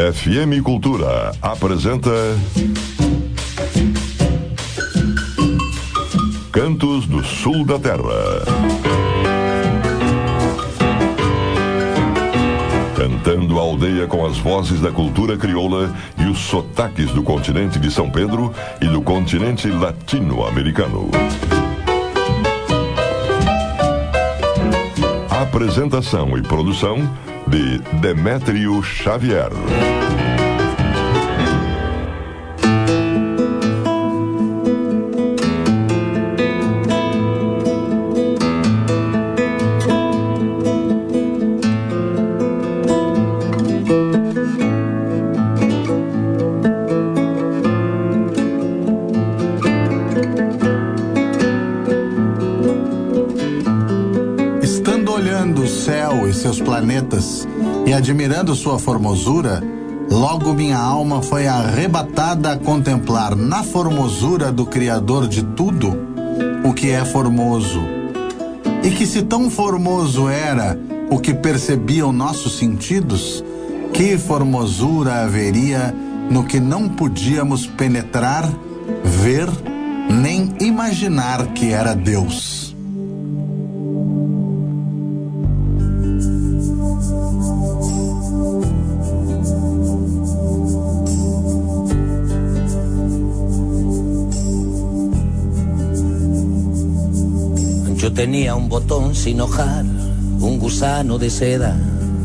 FM Cultura apresenta Cantos do Sul da Terra. Cantando a aldeia com as vozes da cultura crioula e os sotaques do continente de São Pedro e do continente latino-americano. Apresentação e produção de Demétrio Xavier. Seus planetas e admirando sua formosura, logo minha alma foi arrebatada a contemplar na formosura do Criador de tudo o que é formoso. E que se tão formoso era o que percebiam nossos sentidos, que formosura haveria no que não podíamos penetrar, ver, nem imaginar que era Deus. Yo tenía un botón sin hojar, un gusano de seda,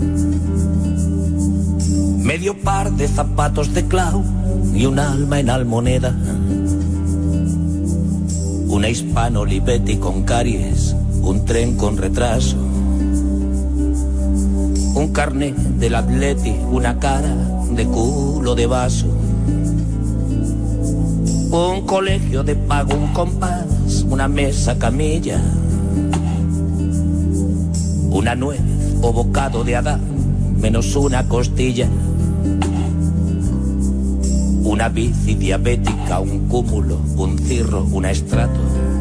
medio par de zapatos de clau y un alma en almoneda, una Hispano Olivetti con caries, un tren con retraso, un carnet del Atleti, una cara de culo de vaso, un colegio de pago, un compás, una mesa camilla, una nuez o bocado de Adán, menos una costilla, una bici diabética, un cúmulo, un cirro, una estrato,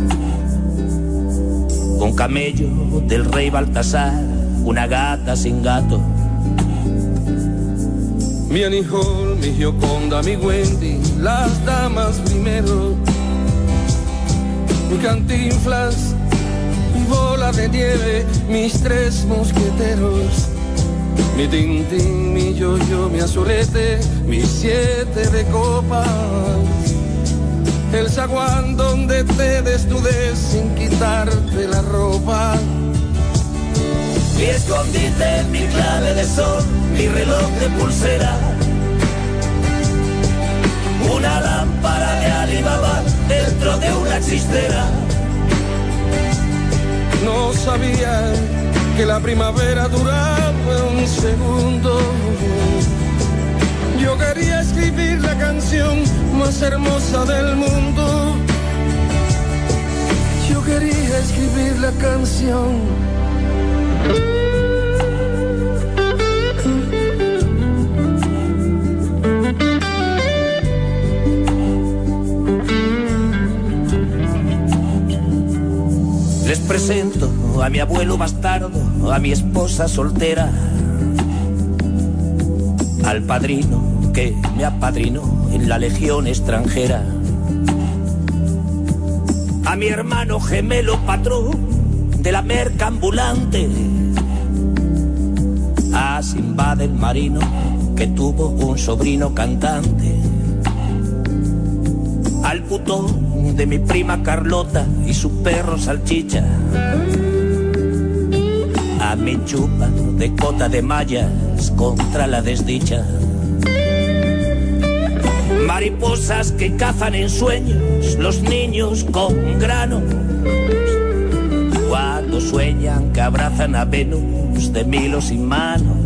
un camello del rey Baltasar, una gata sin gato. Mi Annie Hall, mi Gioconda, mi Wendy, las damas primero, mi Cantinflas, mi Bola de Nieve, mis tres mosqueteros, mi Tintín, mi Yo-Yo, mi Azulete, mis 7 de copas, el zaguán donde te desnudes sin quitarte la ropa, mi escondite, mi clave de sol, mi reloj de pulsera, una lámpara de Alibaba dentro de una chistera. No sabía que la primavera duraba un segundo. Yo quería escribir la canción más hermosa del mundo. Yo quería escribir la canción. Les presento a mi abuelo bastardo, a mi esposa soltera, al padrino que me apadrinó en la legión extranjera, a mi hermano gemelo patrón de la merca ambulante, a Simbad el marino que tuvo un sobrino cantante, al putón de mi prima Carlota y su perro Salchicha, a mi chupa de cota de mallas contra la desdicha, mariposas que cazan en sueños los niños con granos, cuando sueñan que abrazan a Venus de Milo sin manos.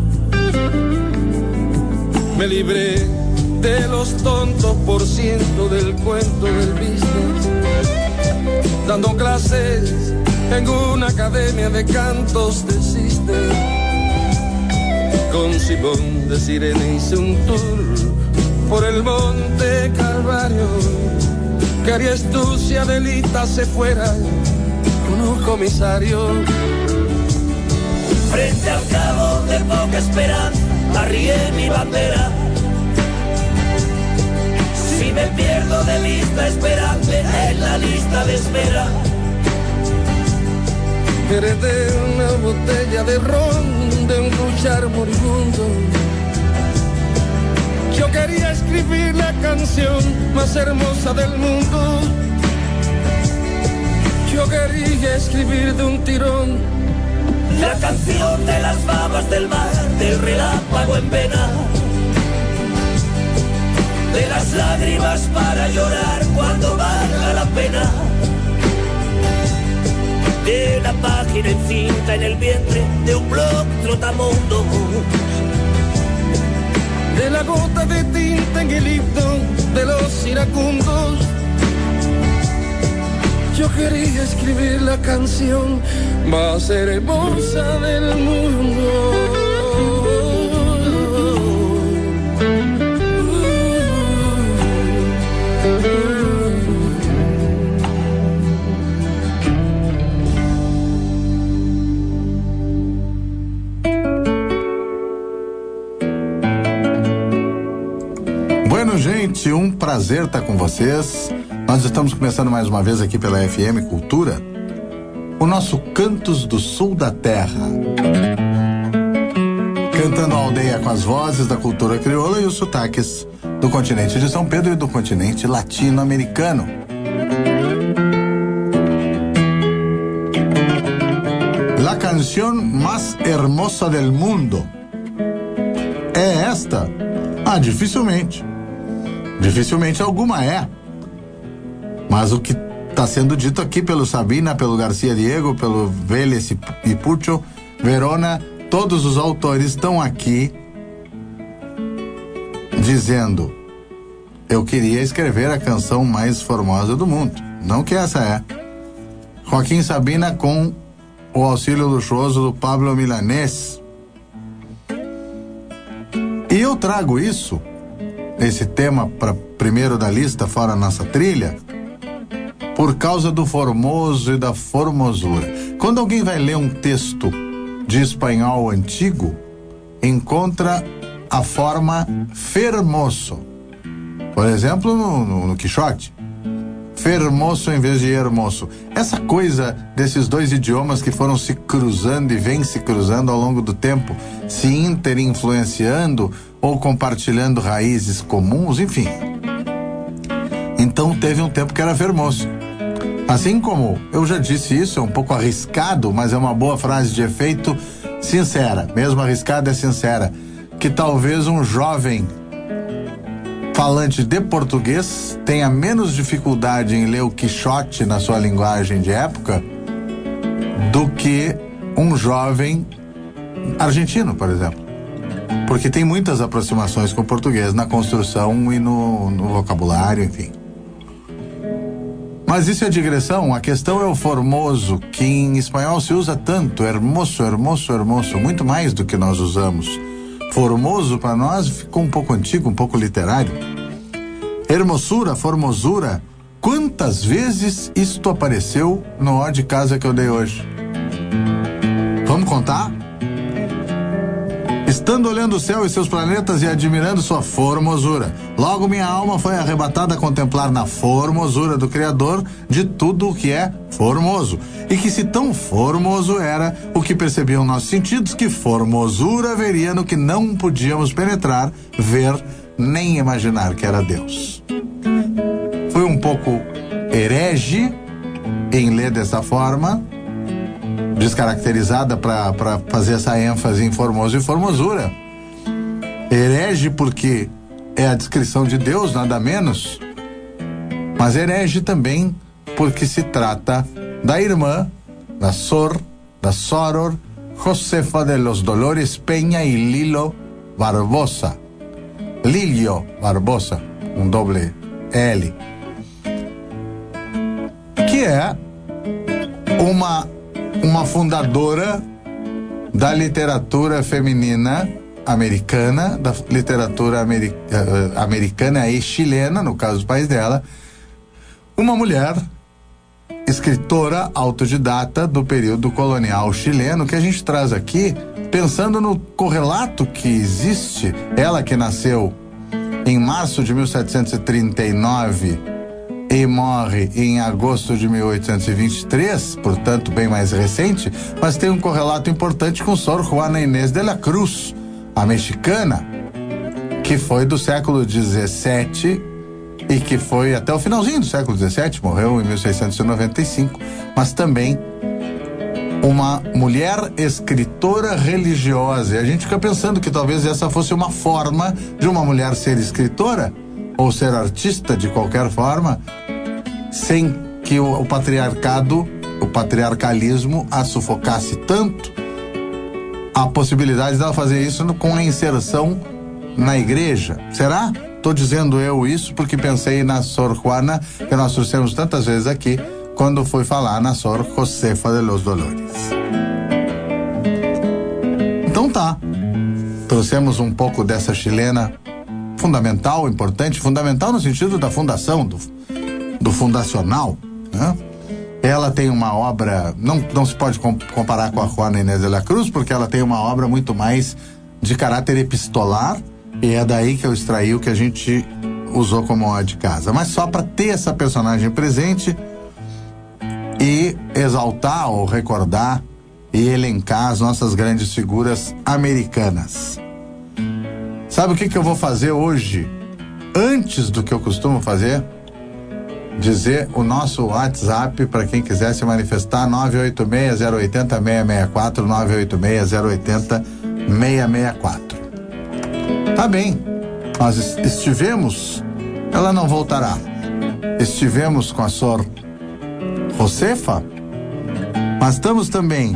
Me libré de los tontos por ciento del cuento del business, dando clases en una academia de cantos de Sister. Con Simón de Sirene hice un tour por el Monte Calvario. ¿Qué harías tú si Adelita se fuera con un comisario? Frente al cabo de poca esperanza, arrié mi bandera y me pierdo de vista esperando en la lista de espera. Heredé una botella de ron de un luchar moribundo. Yo quería escribir la canción más hermosa del mundo. Yo quería escribir de un tirón la canción de las babas del mar, del relámpago en vena, de las lágrimas para llorar cuando valga la pena, de la página encinta en el vientre de un blog trotamundo, de la gota de tinta en el himno de los iracundos. Yo quería escribir la canción más hermosa del mundo. Bueno, gente, um prazer estar com vocês. Nós estamos começando mais uma vez aqui pela FM Cultura o nosso Cantos do Sul da Terra, cantando a aldeia com as vozes da cultura crioula e os sotaques do continente de São Pedro e do continente latino-americano. La canción más hermosa del mundo é esta? Dificilmente alguma é. Mas o que está sendo dito aqui pelo Sabina, pelo Garcia Diego, pelo Vélez e Pucho, Verona, todos os autores estão aqui dizendo: eu queria escrever a canção mais formosa do mundo. Não que essa é. Joaquim Sabina com o auxílio luxuoso do Pablo Milanés. E eu trago esse tema para primeiro da lista, fora a nossa trilha, por causa do formoso e da formosura. Quando alguém vai ler um texto de espanhol antigo, encontra a forma fermoso. Por exemplo, no Quixote, fermoso em vez de hermoso. Essa coisa desses dois idiomas que foram se cruzando e vêm se cruzando ao longo do tempo, se interinfluenciando ou compartilhando raízes comuns, enfim. Então teve um tempo que era fermoso. Assim como eu já disse isso, é um pouco arriscado, mas é uma boa frase de efeito, sincera, mesmo arriscada é sincera, que talvez um jovem falante de português tenha menos dificuldade em ler o Quixote na sua linguagem de época do que um jovem argentino, por exemplo. Porque tem muitas aproximações com o português na construção e no vocabulário, enfim. Mas isso é digressão. A questão é o formoso, que em espanhol se usa tanto, hermoso, hermoso, hermoso, muito mais do que nós usamos. Formoso para nós ficou um pouco antigo, um pouco literário. Hermosura, formosura, quantas vezes isto apareceu no Ó de Casa que eu dei hoje? Vamos contar? Estando olhando o céu e seus planetas e admirando sua formosura, logo minha alma foi arrebatada a contemplar na formosura do Criador de tudo o que é formoso. E que se tão formoso era o que percebiam nossos sentidos, que formosura haveria no que não podíamos penetrar, ver, nem imaginar que era Deus. Fui um pouco herege em ler dessa forma, descaracterizada para fazer essa ênfase em formoso e formosura. Herege porque é a descrição de Deus, nada menos, mas herege também porque se trata da irmã, da soror, Josefa de los Dolores Peña y Lilio Barbosa, um doble L, que é uma fundadora da literatura feminina americana, da literatura americana e chilena, no caso do país dela, uma mulher escritora autodidata do período colonial chileno, que a gente traz aqui pensando no correlato que existe, ela que nasceu em março de 1739 e morre em agosto de 1823, portanto bem mais recente, mas tem um correlato importante com Sor Juana Inés de la Cruz, a mexicana, que foi do século XVII e que foi até o finalzinho do século XVII, morreu em 1695, mas também uma mulher escritora religiosa. E a gente fica pensando que talvez essa fosse uma forma de uma mulher ser escritora ou ser artista de qualquer forma, sem que o patriarcalismo a sufocasse tanto, a possibilidade dela fazer isso com a inserção na igreja. Será? Estou dizendo eu isso porque pensei na Sor Juana, que nós trouxemos tantas vezes aqui, quando fui falar na Sor Josefa de los Dolores. Então tá, trouxemos um pouco dessa chilena fundamental, importante, fundamental no sentido da fundação, do fundacional, né? Ela tem uma obra, não se pode comparar com a Juana Inés de la Cruz, porque ela tem uma obra muito mais de caráter epistolar, e é daí que eu extraí o que a gente usou como honra de casa. Mas só para ter essa personagem presente e exaltar ou recordar e elencar as nossas grandes figuras americanas. Sabe o que eu vou fazer hoje? Antes do que eu costumo fazer? Dizer o nosso WhatsApp para quem quiser se manifestar, 986-080-664, 986-080-664. Tá bem, nós estivemos, ela não voltará, estivemos com a Sor Josefa, mas estamos também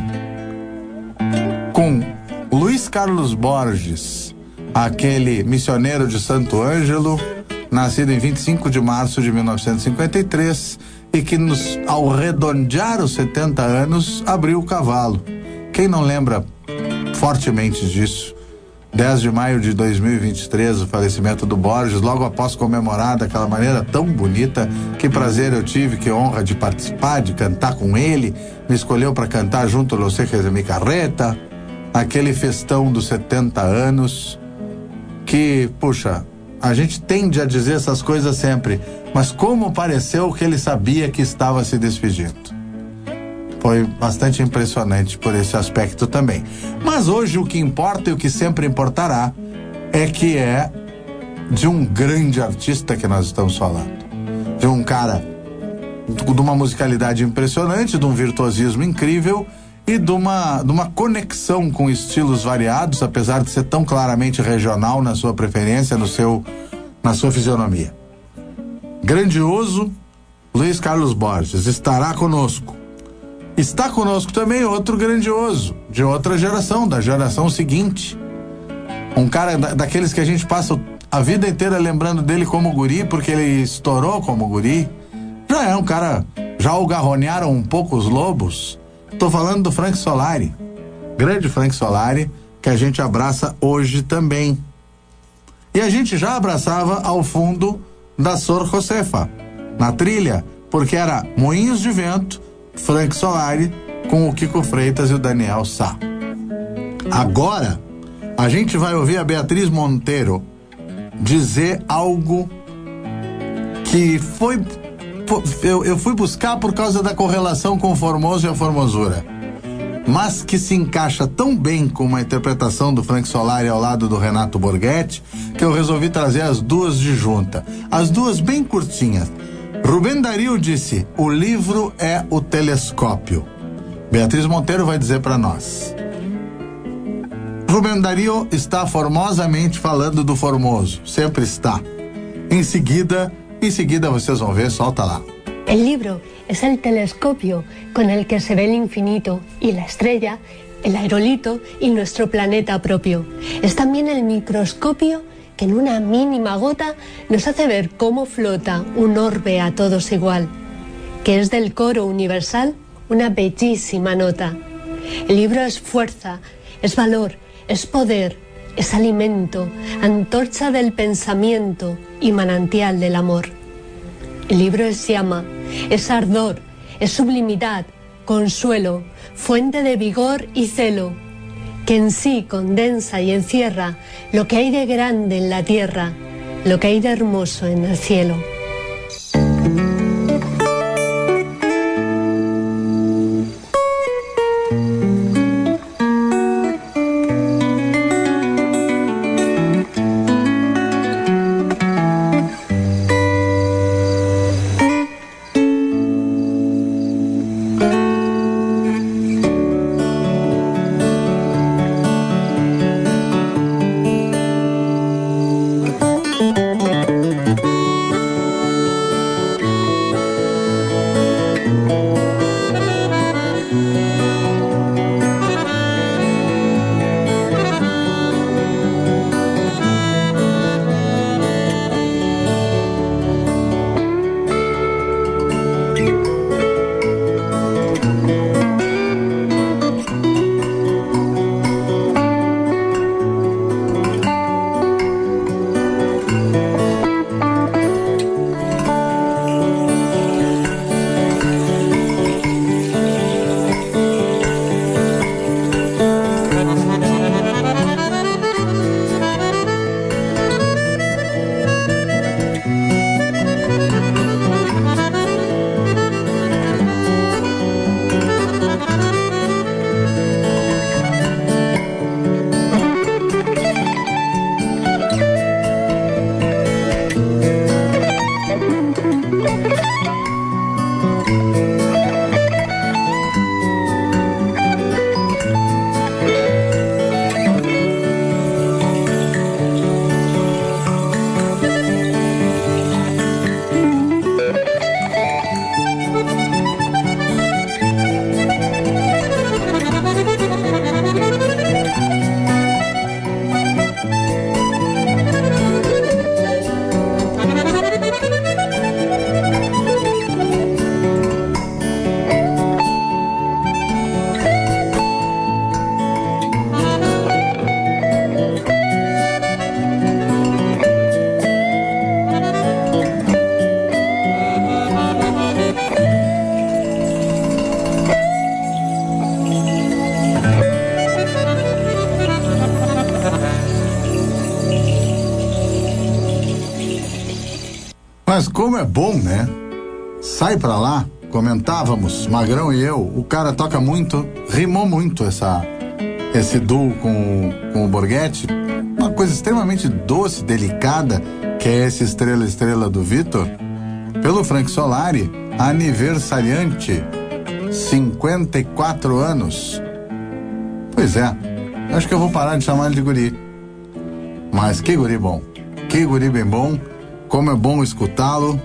com Luiz Carlos Borges, aquele missioneiro de Santo Ângelo, nascido em 25 de março de 1953 e que ao redondear os 70 anos, abriu o cavalo. Quem não lembra fortemente disso? 10 de maio de 2023, o falecimento do Borges, logo após comemorar daquela maneira tão bonita. Que prazer eu tive, que honra de participar, de cantar com ele. Me escolheu para cantar junto Los Ejes de mi Carreta, aquele festão dos 70 anos, que, puxa, a gente tende a dizer essas coisas sempre, mas como pareceu que ele sabia que estava se despedindo. Foi bastante impressionante por esse aspecto também. Mas hoje o que importa e o que sempre importará é que é de um grande artista que nós estamos falando. De um cara de uma musicalidade impressionante, de um virtuosismo incrível e de uma conexão com estilos variados, apesar de ser tão claramente regional na sua preferência, na sua fisionomia. Grandioso Luiz Carlos Borges estará conosco. Está conosco também outro grandioso, de outra geração, da geração seguinte. Um cara daqueles que a gente passa a vida inteira lembrando dele como guri, porque ele estourou como guri. Já é um cara, já o garronearam um pouco os lobos. Tô falando do Frank Solari, grande Frank Solari, que a gente abraça hoje também. E a gente já abraçava ao fundo da Sor Josefa, na trilha, porque era Moinhos de Vento, Frank Solari, com o Kiko Freitas e o Daniel Sá. Agora, a gente vai ouvir a Beatriz Monteiro dizer algo que eu fui buscar por causa da correlação com o Formoso e a formosura, mas que se encaixa tão bem com uma interpretação do Frank Solari ao lado do Renato Borghetti, que eu resolvi trazer as duas de junta, as duas bem curtinhas. Rubem Darío disse: o livro é o telescópio. Beatriz Monteiro vai dizer para nós. Rubem Darío está formosamente falando do Formoso, sempre está. Em seguida vocês vão ver, solta lá. El libro es el telescopio con el que se ve el infinito y la estrella, el aerolito y nuestro planeta propio. Es también el microscopio que en una mínima gota nos hace ver cómo flota un orbe a todos igual, que es del coro universal una bellísima nota. El libro es fuerza, es valor, es poder, es alimento, antorcha del pensamiento y manantial del amor. El libro es llama, es ardor, es sublimidad, consuelo, fuente de vigor y celo, que en sí condensa y encierra lo que hay de grande en la tierra, lo que hay de hermoso en el cielo. Mas como é bom, né? Sai pra lá, comentávamos, Magrão e eu, o cara toca muito, rimou muito esse duo com o Borghetti, uma coisa extremamente doce, delicada, que é esse Estrela do Vitor, pelo Frank Solari, aniversariante, 54 anos. Pois é, acho que eu vou parar de chamar ele de guri. Mas que guri bom, que guri bem bom, como é bom escutá-lo.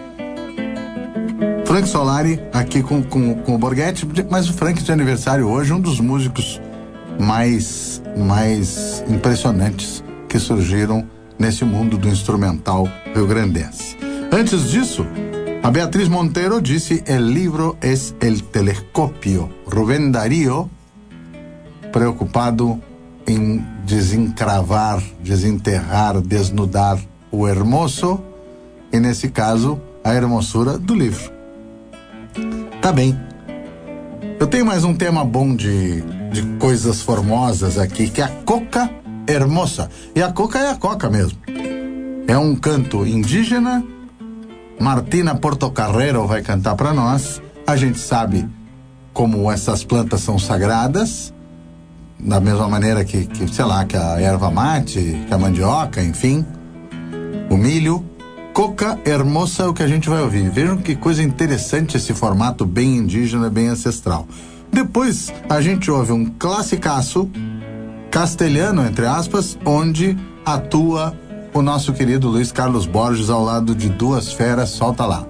Frank Solari aqui com o Borghetti, mas o Frank de aniversário hoje, um dos músicos mais impressionantes que surgiram nesse mundo do instrumental rio-grandense. Antes disso, a Beatriz Monteiro disse: "El libro es el telescopio". Rubén Darío, preocupado em desencravar, desenterrar, desnudar o hermoso, e nesse caso, a hermosura do livro. Tá bem. Eu tenho mais um tema bom de coisas formosas aqui, que é a coca hermosa. E a coca é a coca mesmo. É um canto indígena. Martina Portocarrero vai cantar para nós. A gente sabe como essas plantas são sagradas, da mesma maneira que sei lá, que a erva mate, que a mandioca, enfim, o milho. Coca hermosa é o que a gente vai ouvir. Vejam que coisa interessante esse formato bem indígena, bem ancestral. Depois a gente ouve um classicaço castelhano, entre aspas, onde atua o nosso querido Luiz Carlos Borges ao lado de duas feras. Solta lá.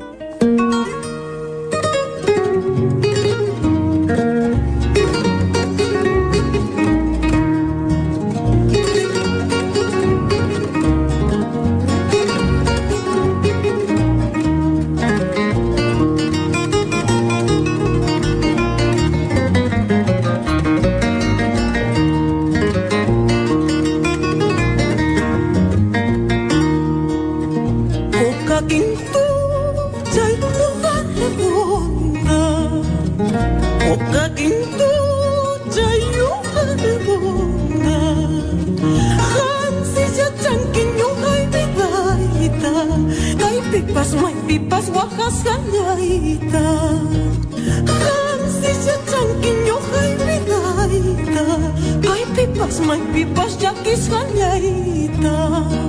pipas guajas gañaita, Hansisya chanquiño jaimidaita, may pipas yaquis gañaita.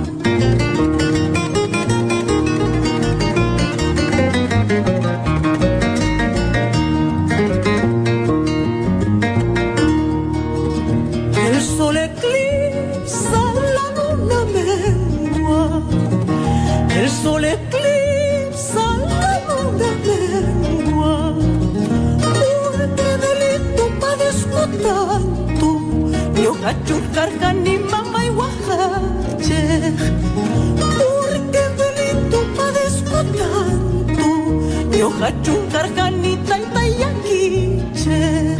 El sol eclipsa, la luna mengua, el sol eclipsa, la luna mengua. Porque delito padezco tanto, yo gacho carga ni mamá y guajache. Porque delito padezco tanto, yo gacho carga ni tanta y yaquiche.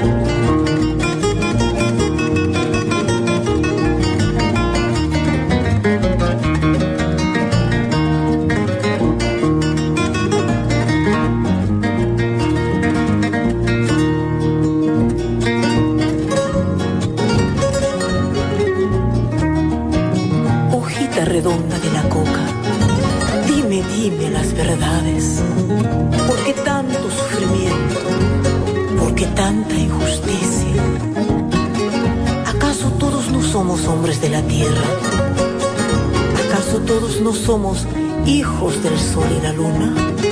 Redonda de la coca, dime las verdades. ¿Por qué tanto sufrimiento? ¿Por qué tanta injusticia? ¿Acaso todos no somos hombres de la tierra? ¿Acaso todos no somos hijos del sol y la luna?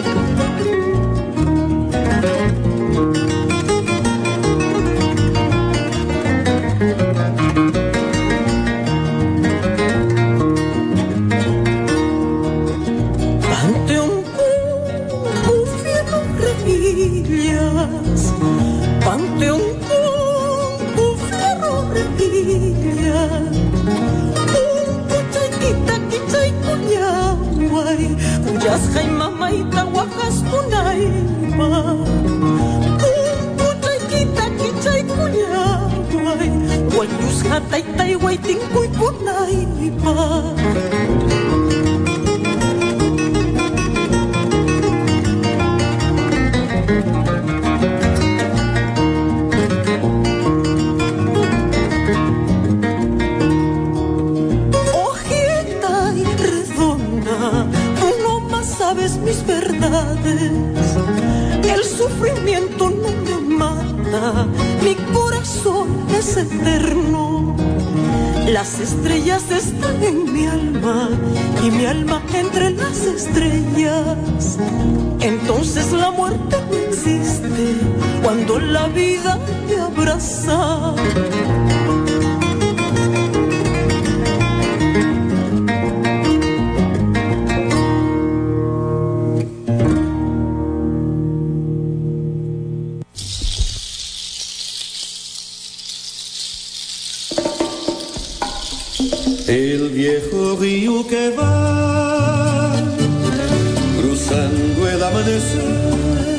Las estrellas están en mi alma y mi alma entre las estrellas. Entonces la muerte no existe cuando la vida te abraza. El viejo río que va cruzando el amanecer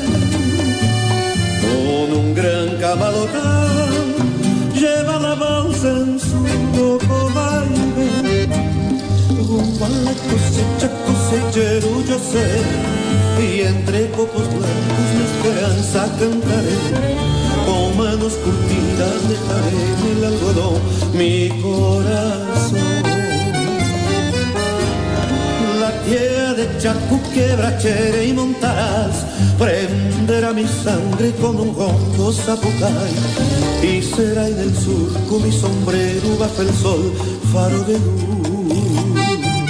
con un gran cabalotán, lleva la balsa en su loco baile rumbo a la cosecha, cosechero yo sé, y entre copos blancos mi esperanza cantaré, con manos curtidas dejaré en el algodón mi corazón. La tierra de Chaco, Quebrachera y Montaraz prenderá mi sangre con un hondo zapucay, y será en el surco mi sombrero bajo el sol, faro de luz.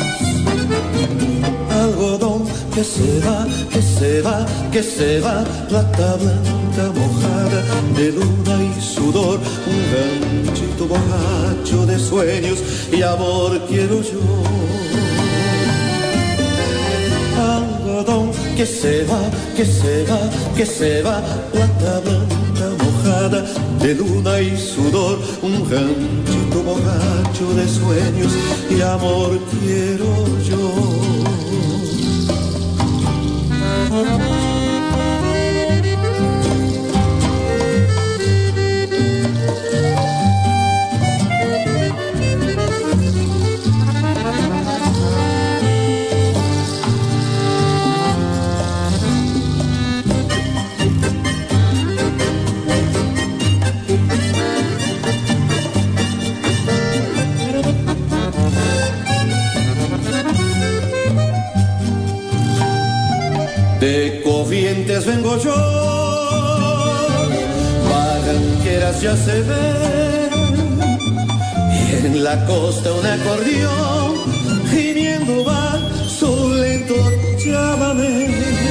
Algodón que se va, que se va, que se va, plata blanca mojada de luna y sudor, un ganchito borracho de sueños y amor quiero yo. Algodón que se va, que se va, que se va, plata blanca mojada de luna y sudor, un ganchito borracho de sueños y amor quiero yo. vengo yo. Barranqueras ya se ven y en la costa un acordeón gimiendo va su lento llámame.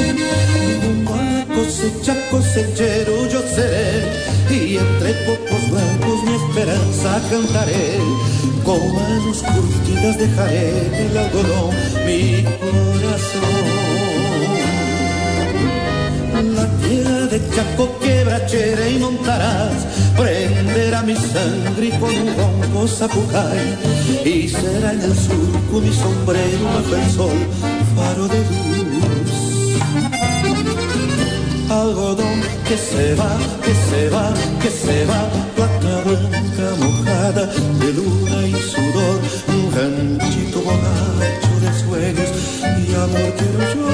Cosechero yo seré y entre pocos blancos mi esperanza cantaré. Con manos curtidas dejaré en el algodón mi corazón. La tierra de Chaco quebrachera y montarás prenderá mi sangre y con un ronco zapucay y será en el surco mi sombrero bajo el sol faro de luz. Algodón que se va, que se va, que se va, plata blanca mojada de luna y sudor, un ranchito borracho de sueños y amor quiero yo.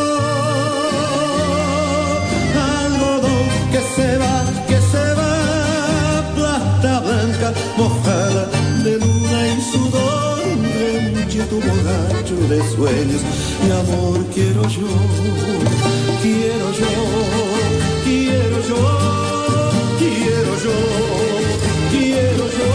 Algodón que se va, plata blanca mojada de luna y sudor, un ranchito borracho de sueños y amor quiero yo. Quiero yo, quiero yo, quiero yo, quiero yo.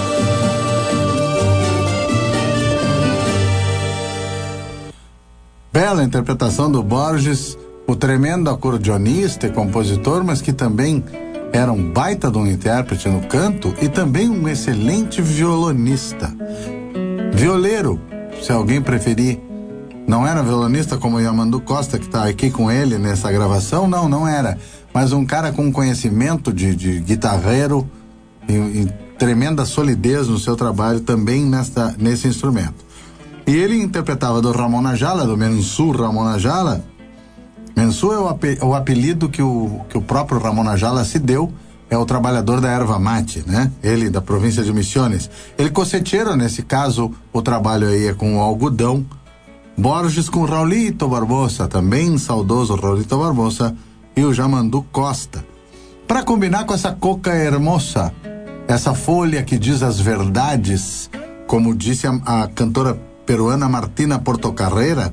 Bela interpretação do Borges, o tremendo acordeonista e compositor, mas que também era um baita de um intérprete no canto e também um excelente violonista. Violeiro, se alguém preferir. Não era violonista como o Yamandu Costa, que está aqui com ele nessa gravação, não era. Mas um cara com conhecimento de guitarreiro e tremenda solidez no seu trabalho também nesse instrumento. E ele interpretava do Ramon Najala, do Mensú Ramon Najala. Mensú é o apelido que o próprio Ramon Najala se deu, é o trabalhador da erva mate, né? Ele, da província de Misiones. Ele coceteiro, nesse caso, o trabalho aí é com o algodão. Borges com Raulito Barbosa, também saudoso Raulito Barbosa, e o Yamandu Costa. Para combinar com essa coca hermosa, essa folha que diz as verdades, como disse a cantora peruana Martina Portocarrero,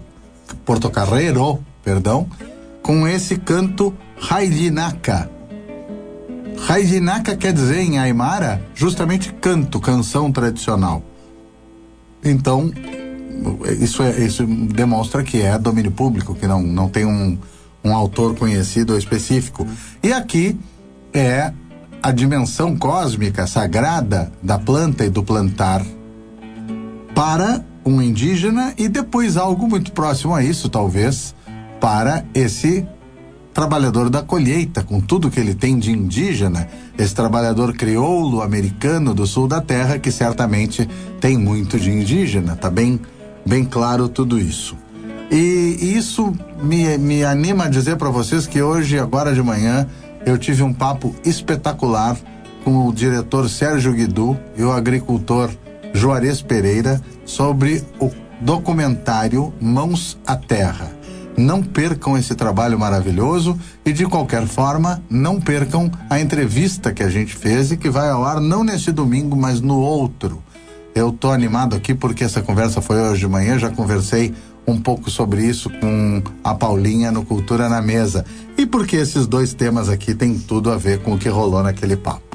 com esse canto Haidinaca. Haidinaca quer dizer em Aymara justamente canto, canção tradicional. Então, isso demonstra que é domínio público, que não tem um autor conhecido ou específico. E aqui é a dimensão cósmica, sagrada da planta e do plantar para um indígena e depois algo muito próximo a isso, talvez, para esse trabalhador da colheita, com tudo que ele tem de indígena, esse trabalhador crioulo americano do sul da terra, que certamente tem muito de indígena, tá bem claro tudo isso. E isso me anima a dizer para vocês que hoje, agora de manhã, eu tive um papo espetacular com o diretor Sérgio Guidu e o agricultor Juarez Pereira sobre o documentário Mãos à Terra. Não percam esse trabalho maravilhoso e, de qualquer forma, não percam a entrevista que a gente fez e que vai ao ar não neste domingo, mas no outro. Eu tô animado aqui porque essa conversa foi hoje de manhã, já conversei um pouco sobre isso com a Paulinha no Cultura na Mesa. E porque esses dois temas aqui têm tudo a ver com o que rolou naquele papo.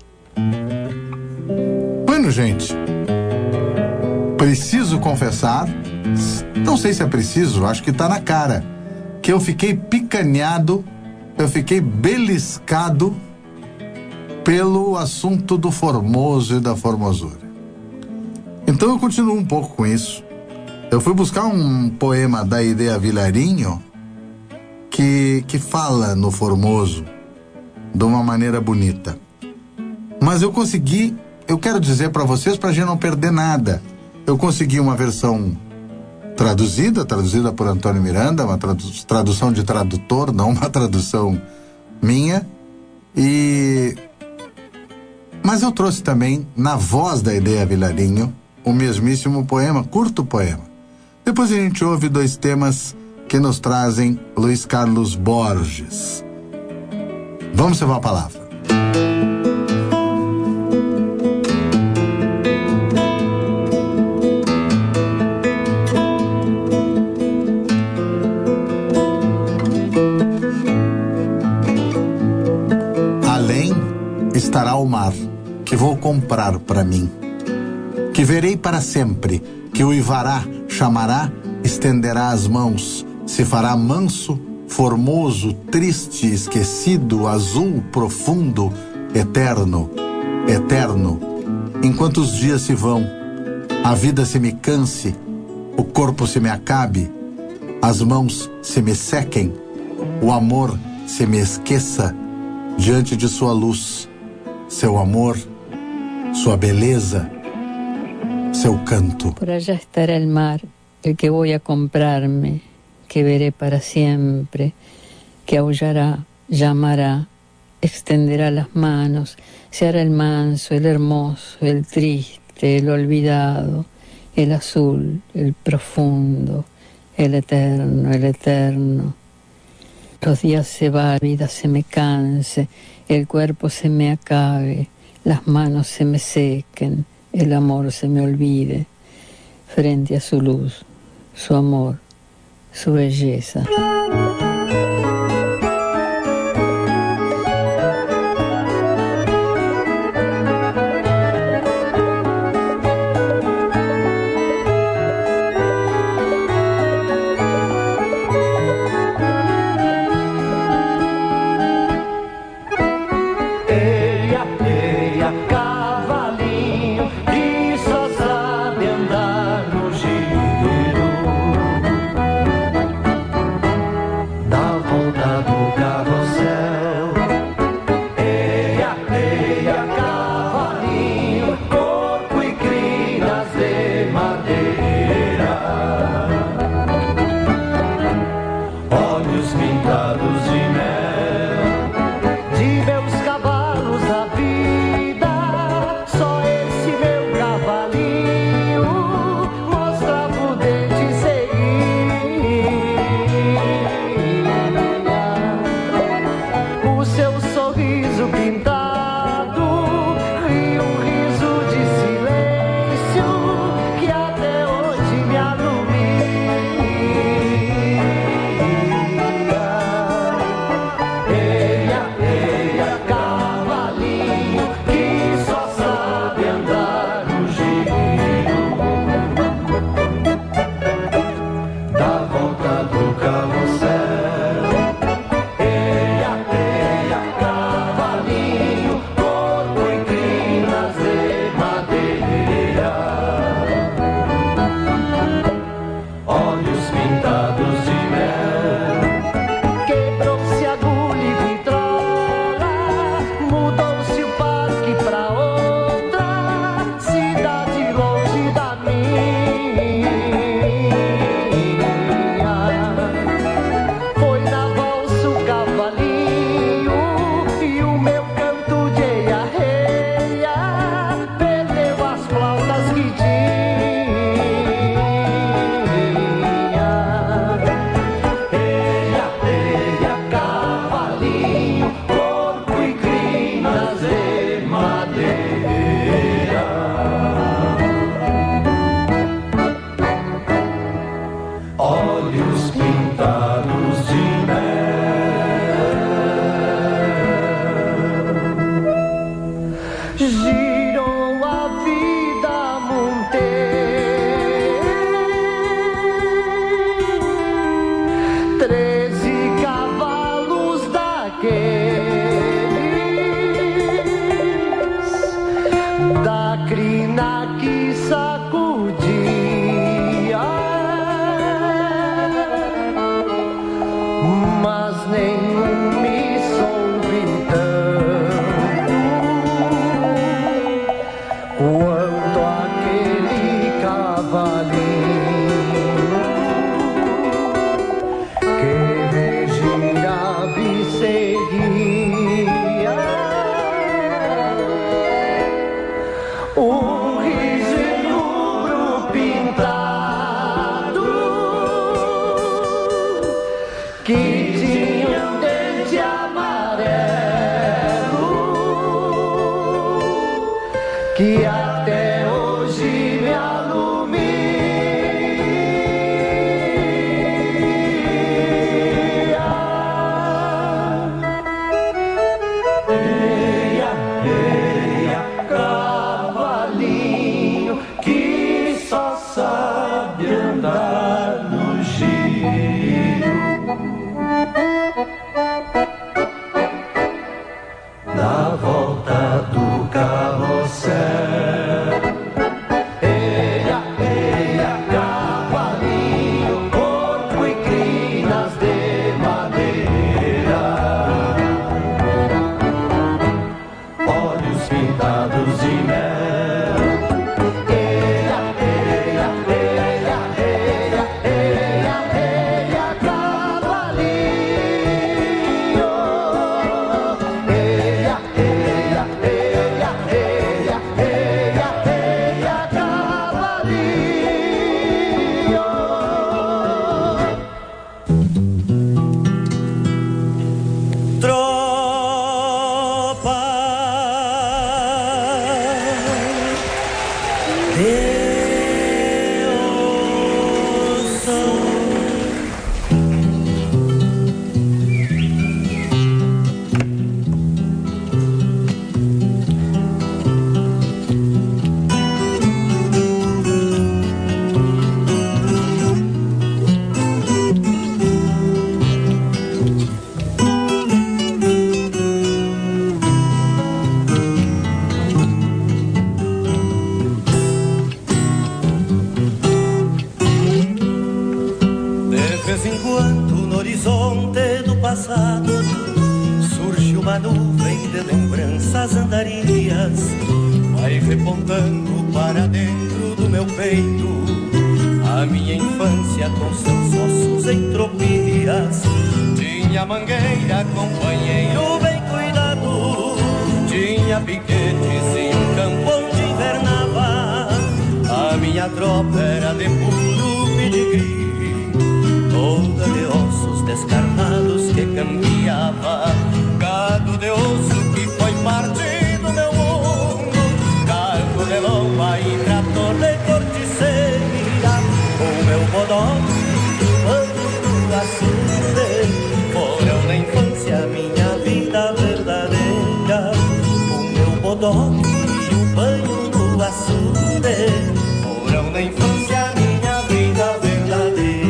Bueno, gente, preciso confessar, não sei se é preciso, acho que tá na cara, que eu fiquei picanhado, eu fiquei beliscado pelo assunto do formoso e da formosura. Então eu continuo um pouco com isso. Eu fui buscar um poema da Idea Vilarinho que fala no formoso de uma maneira bonita. Mas eu quero dizer para vocês, para a gente não perder nada, eu consegui uma versão traduzida por Antônio Miranda, uma tradução de tradutor, não uma tradução minha, mas eu trouxe também, na voz da Idea Vilarinho, o mesmíssimo poema, curto poema. Depois a gente ouve dois temas que nos trazem Luiz Carlos Borges. Vamos levar a palavra. ao mar, que vou comprar para mim, que verei para sempre, que o Ivará chamará, estenderá as mãos, se fará manso, formoso, triste, esquecido, azul, profundo, eterno, eterno. Enquanto os dias se vão, a vida se me canse, o corpo se me acabe, as mãos se me sequem, o amor se me esqueça diante de sua luz, seu amor, sua beleza, seu canto. Por allá estará el mar, el que voy a comprarme, que veré para siempre, que aullará, llamará, extenderá las manos, se hará el manso, el hermoso, el triste, el olvidado, el azul, el profundo, el eterno, el eterno. Los días se van, la vida se me canse, el cuerpo se me acabe, las manos se me sequen, el amor se me olvide, frente a su luz, su amor, su belleza. luz de mel. Surge uma nuvem de lembranças andarias, vai repontando para dentro do meu peito a minha infância com seus ossos em tropilhas. Tinha mangueira, companheiro bem cuidado, tinha piquetes e um campo onde invernava. A minha tropa era de puro pedigree, toda de ossos descarnados que cambiava. Gado de osso que foi parte do meu mundo, cargo de lomba e trator de corticeira. O meu bodoque e o banho do açude foram na infância minha vida verdadeira. O meu bodoque e o banho do açude foram na infância minha vida verdadeira.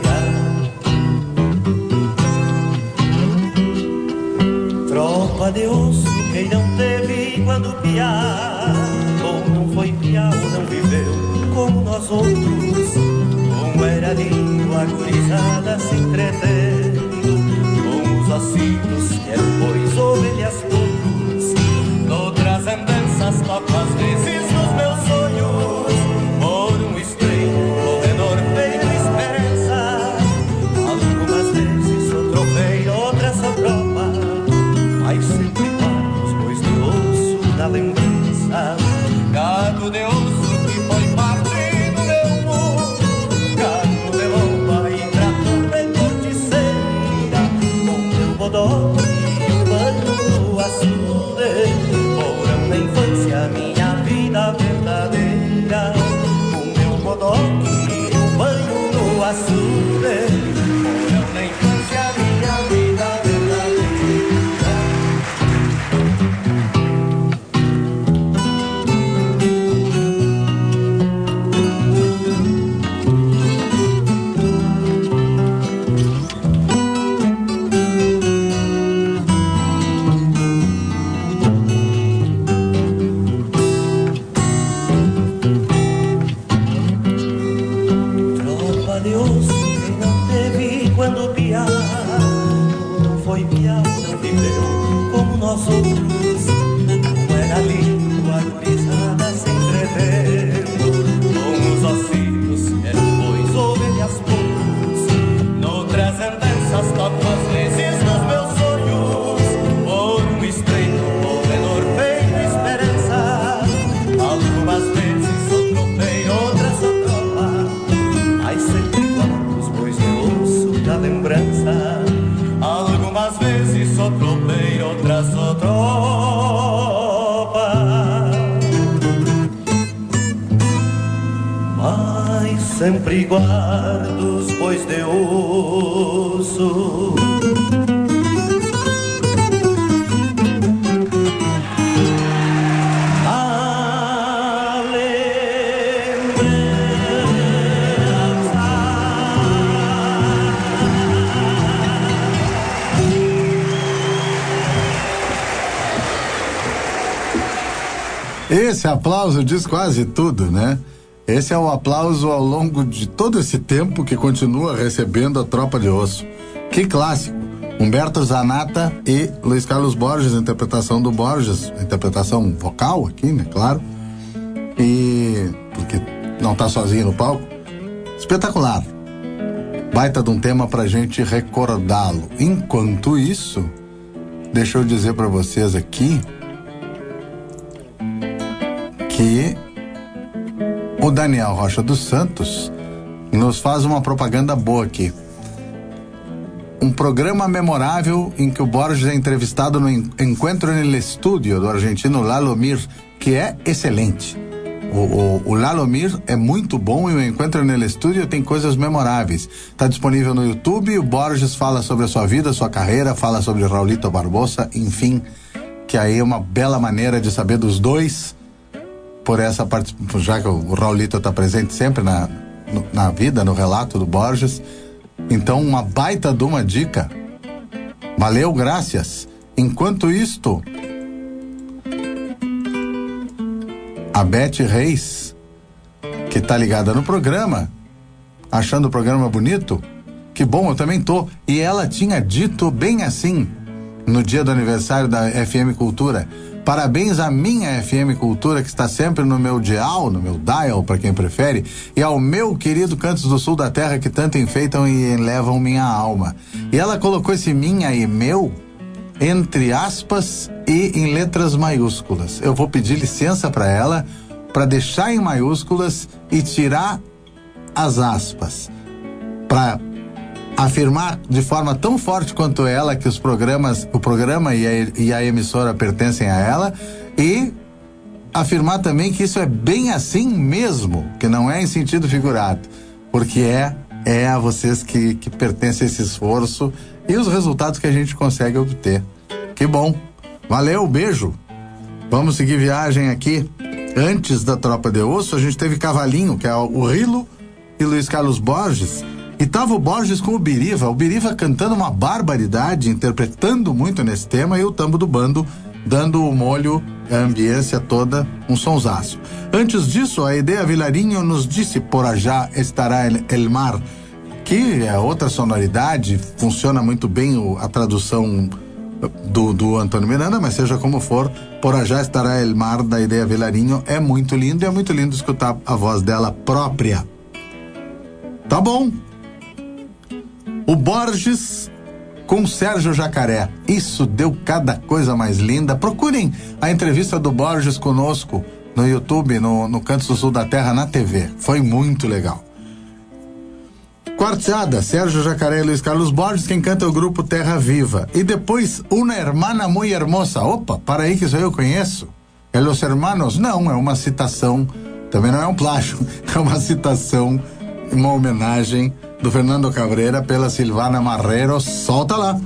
Tropa de osso, quem não teve quando piá, ou não foi piá ou não viveu como nós outros. Como era lindo a gurizada se entretendo com os ossinhos que eram bois, ovelhas, potros. Noutras andanças toco às vezes nos meus sonhos por um estreito corredor feito esperança. Algumas vezes sou tropeiro, outras sou tropa, mas sempre guardo os bois de osso na lembrança. Gado de osso que foi parte do meu mundo, gado de lomba e trator de corticeira. Com meu bodoque e o banho do açude foram na infância minha vida verdadeira. Com meu bodoque e o banho do açude foram na infância minha vida verdadeira. Tropa de osso, quem não teve quando piá, não foi piá, não viveu como nós outros. Como era lindo a gurizada se entretendo com os ossinhos, eram bois, ovelhas, potros. Noutras andanças toco às vezes nos meus sonhos por um estreito corredor feito esperança. Algumas vezes sou tropeiro, outras sou tropa, mas sempre guardo os bois de osso da lembrança. Algumas vezes sou tropeiro, outras sou tropa, mas sempre guardo os bois de osso. A Esse aplauso diz quase tudo, né? Esse é o aplauso ao longo de todo esse tempo que continua recebendo a Tropa de Osso. Que clássico! Humberto Zanata e Luiz Carlos Borges, interpretação do Borges, interpretação vocal aqui, né, claro, e porque não tá sozinho no palco. Espetacular, baita de um tema pra gente recordá-lo. Enquanto isso, deixa eu dizer pra vocês aqui que o Daniel Rocha dos Santos nos faz uma propaganda boa aqui. Um programa memorável em que o Borges é entrevistado no Encuentro no Estúdio do argentino Lalo Mir, que é excelente. O Lalo Mir é muito bom e o Encuentro no Estúdio tem coisas memoráveis. Está disponível no YouTube. O Borges fala sobre a sua vida, sua carreira, fala sobre Raulito Barbosa, enfim, que aí é uma bela maneira de saber dos dois, por essa parte, já que o Raulito está presente sempre na vida, no relato do Borges. Então, uma baita de uma dica. Valeu, graças. Enquanto isto, a Beth Reis, que tá ligada no programa, achando o programa bonito, que bom, eu também tô. E ela tinha dito bem assim, no dia do aniversário da FM Cultura: parabéns à minha FM Cultura, que está sempre no meu dial, no meu dial, para quem prefere, e ao meu querido Cantos do Sul da Terra, que tanto enfeitam e elevam minha alma. E ela colocou esse minha e meu entre aspas e em letras maiúsculas. Eu vou pedir licença para ela para deixar em maiúsculas e tirar as aspas, para afirmar de forma tão forte quanto ela que o programa e a emissora pertencem a ela, e afirmar também que isso é bem assim mesmo, que não é em sentido figurado, porque é a vocês que pertence a esse esforço e os resultados que a gente consegue obter. Que bom. Valeu, beijo. Vamos seguir viagem aqui. Antes da Tropa de Osso, a gente teve Cavalinho, que é o Rilo e Luiz Carlos Borges. E tava o Borges com o Biriva cantando uma barbaridade, interpretando muito nesse tema, e o Tambo do Bando dando o molho, a ambiência toda, um sonsaço. Antes disso, a Idea Vilarinho nos disse: por allá estará el mar, que é outra sonoridade, funciona muito bem a tradução do Antônio Miranda, mas seja como for, por allá estará el mar, da Idea Vilarinho, é muito lindo, e é muito lindo escutar a voz dela própria. Tá bom. O Borges com Sérgio Jacaré. Isso deu cada coisa mais linda. Procurem a entrevista do Borges conosco no YouTube, no Cantos do Sul da Terra, na TV. Foi muito legal. Quarteada, Sérgio Jacaré e Luiz Carlos Borges. Quem canta é o grupo Terra Viva. E depois, Una Hermana Muy Hermosa. Opa, para aí que isso aí eu conheço. É Los Hermanos? Não, é uma citação. Também não é um plágio. É uma citação, uma homenagem do Fernando Cabreira pela Silvana Marrero. Solta lá.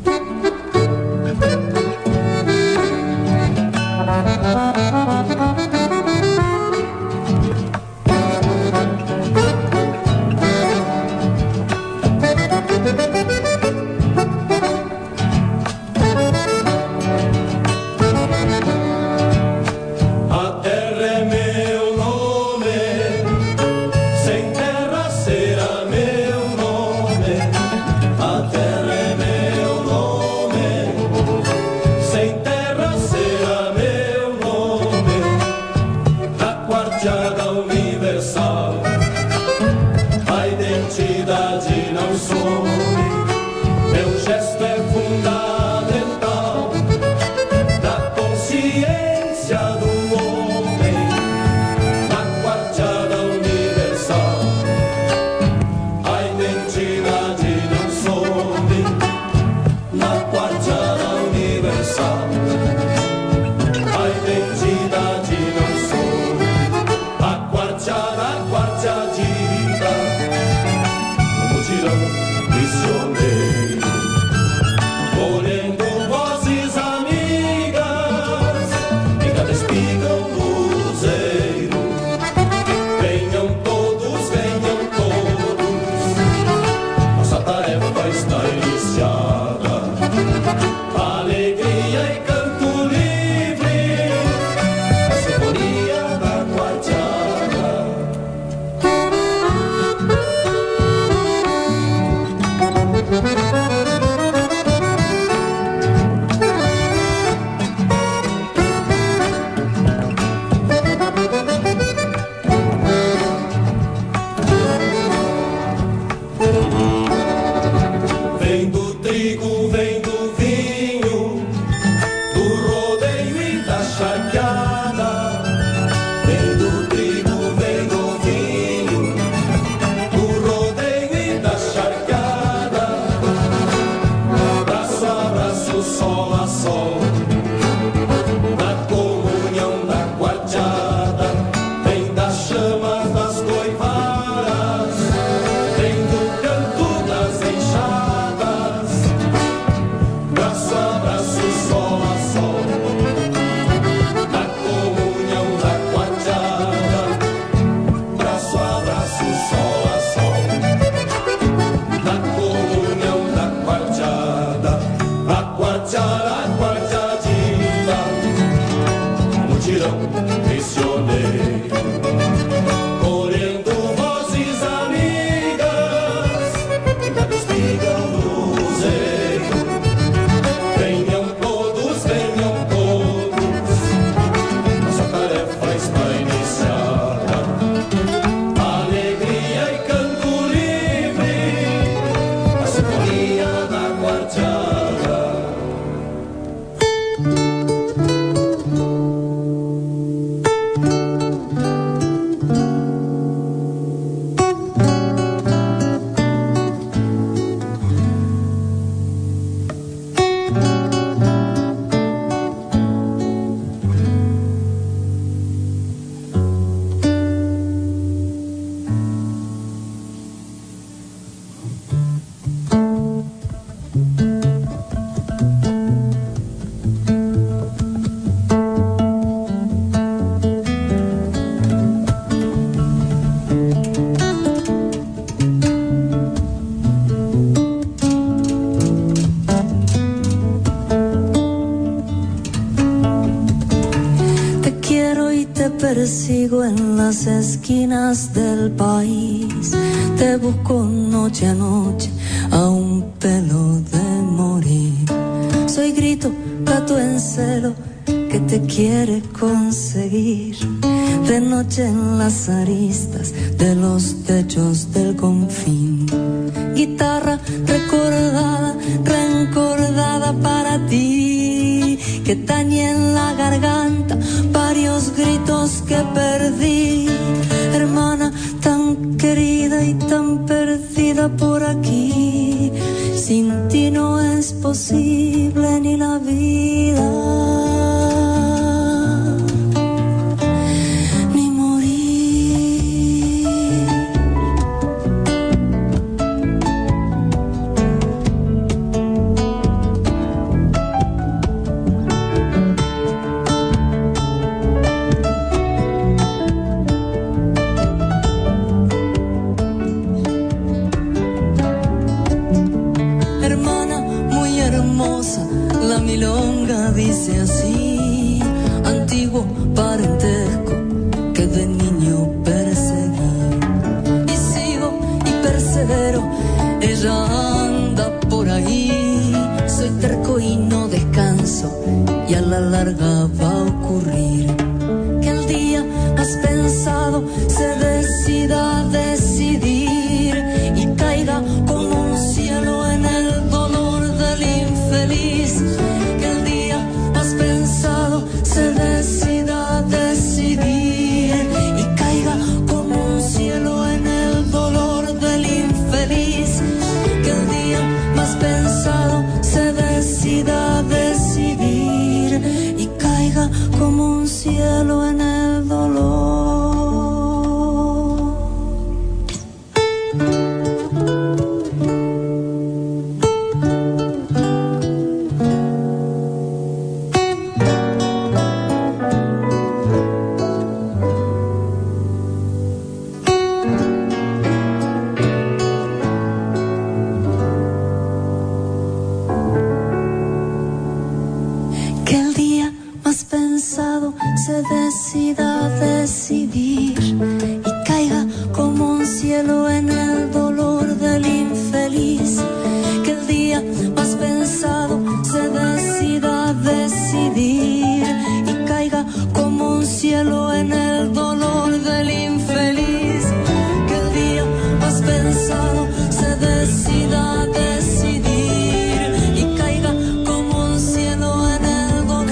A terra é meu nome. sigo en las esquinas del país, te busco noche a noche a un pelo de morir. Soy grito, gato en celo, que te quiere conseguir. De noche en las aristas de los techos del confín. Guitarra recordada, reencordada para ti, que tañe en la garganta varios gritos que perdí. Hermana tan querida y tan perdida por aquí, sin ti no es posible ni la vida. Dice así, antiguo parentesco que de niño perseguí. Y sigo y persevero, ella anda por ahí. Soy terco y no descanso, y a la larga va a ocurrir que el día más pensado se decida a decidir y caiga como un cielo en el dolor del infeliz. Se decida a decidir y caiga como un cielo en el dolor del infeliz. Que el día más pensado se decida a decidir y caiga como un cielo en el dolor. Se decida a decidir y caiga como un cielo en el dolor del infeliz. Que el día más pensado se decida a decidir y caiga como un cielo en el dolor del infeliz. Que el día más pensado se decida a decidir y caiga como un cielo en el dolor.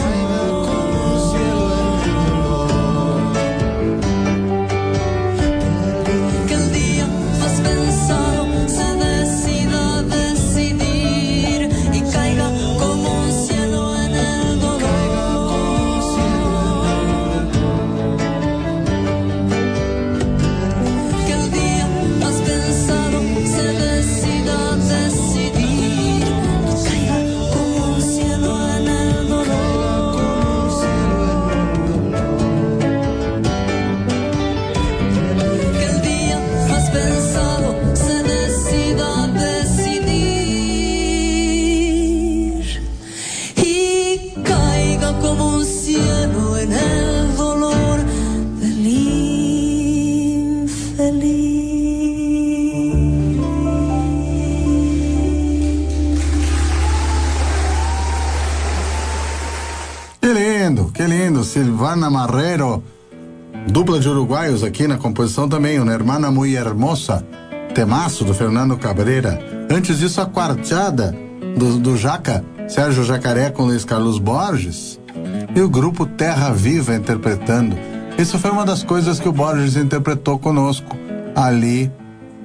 Silvana Marrero, dupla de uruguaios aqui na composição também, Una Hermana Muy Hermosa, temaço do Fernando Cabreira. Antes disso, a quarteada do Jaca, Sérgio Jacaré com Luiz Carlos Borges, e o grupo Terra Viva interpretando. Isso foi uma das coisas que o Borges interpretou conosco ali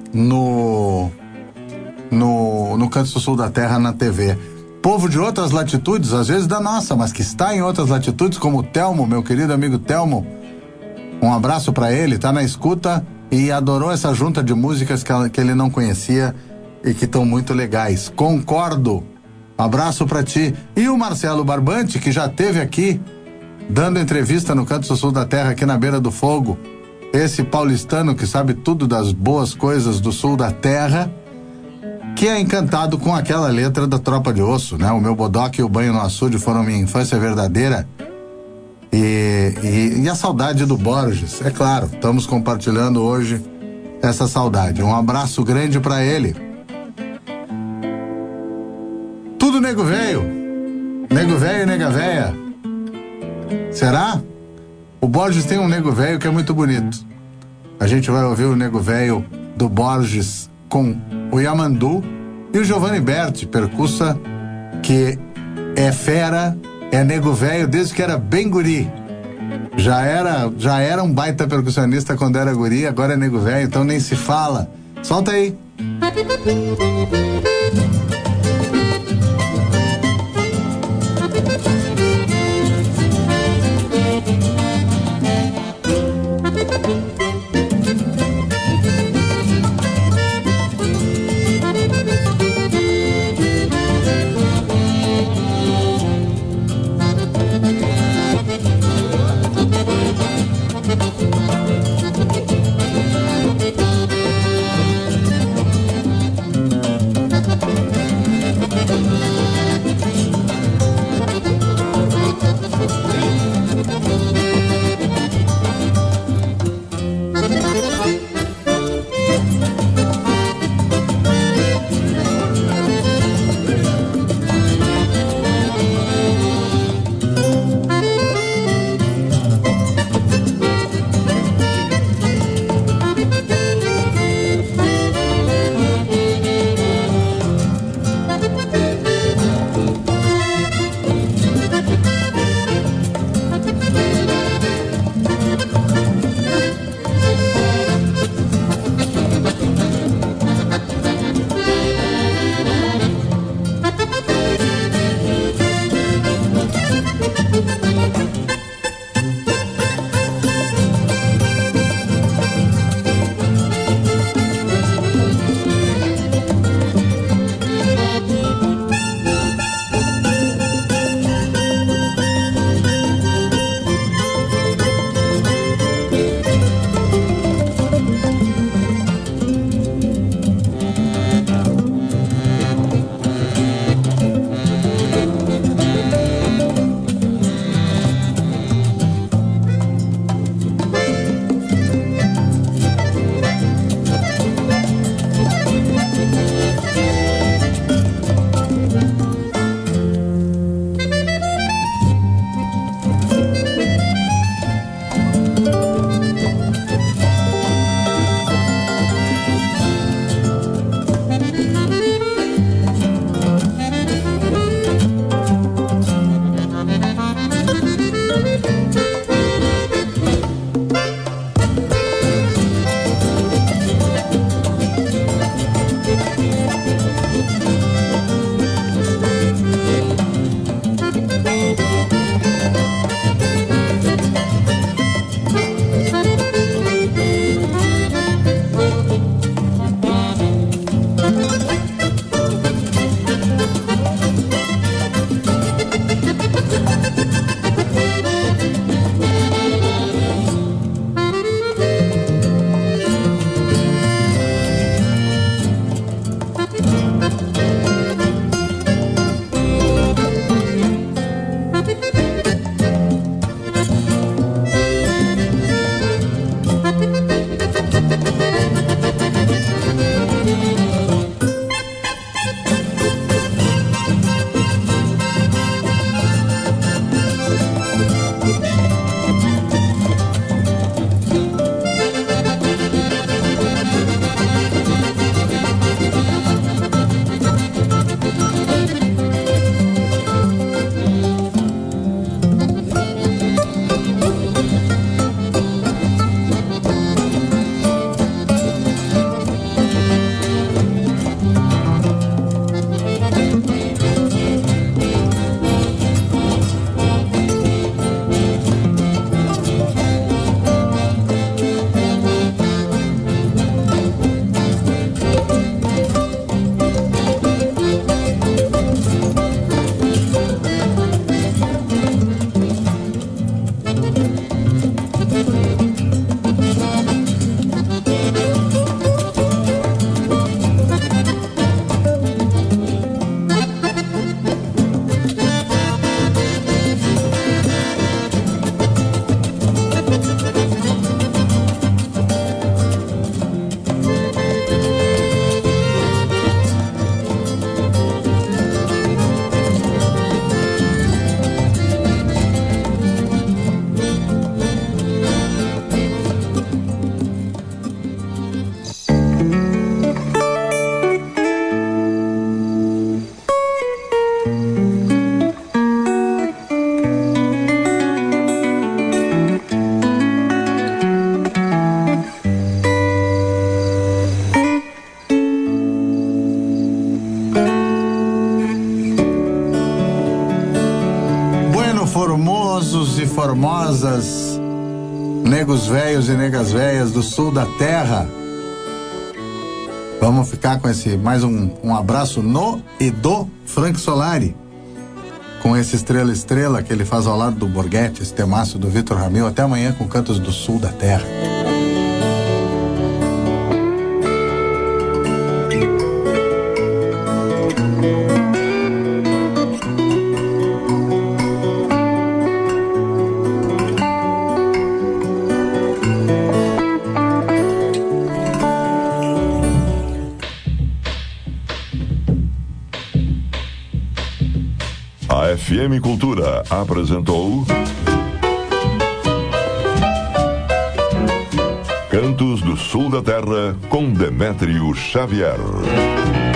no Canto do Sul da Terra na TV. Povo de outras latitudes, às vezes da nossa, mas que está em outras latitudes, como o Telmo, meu querido amigo Telmo. Um abraço para ele, tá na escuta e adorou essa junta de músicas que ele não conhecia e que estão muito legais. Concordo. Abraço para ti. E o Marcelo Barbante, que já esteve aqui dando entrevista no Canto do Sul da Terra, aqui na Beira do Fogo. Esse paulistano que sabe tudo das boas coisas do Sul da Terra, que é encantado com aquela letra da Tropa de Osso, né? O Meu Bodoque e o Banho no Açude foram minha infância verdadeira. E a saudade do Borges, é claro, estamos compartilhando hoje essa saudade. Um abraço grande pra ele. Tudo nego velho e nega véia. Será? O Borges tem um nego velho que é muito bonito. A gente vai ouvir o nego velho do Borges com o Yamandu e o Giovanni Berti, percussa, que é fera, é nego velho desde que era bem guri. Já era um baita percussionista quando era guri, agora é nego velho, então nem se fala. Solta aí. formosas, negos velhos e negas velhas do sul da terra. Vamos ficar com esse mais um abraço no e do Frank Solari, com esse Estrela Estrela que ele faz ao lado do Borghetti, esse temaço do Vitor Ramil. Até amanhã com Cantos do Sul da Terra. A FM Cultura apresentou Cantos do Sul da Terra com Demétrio Xavier.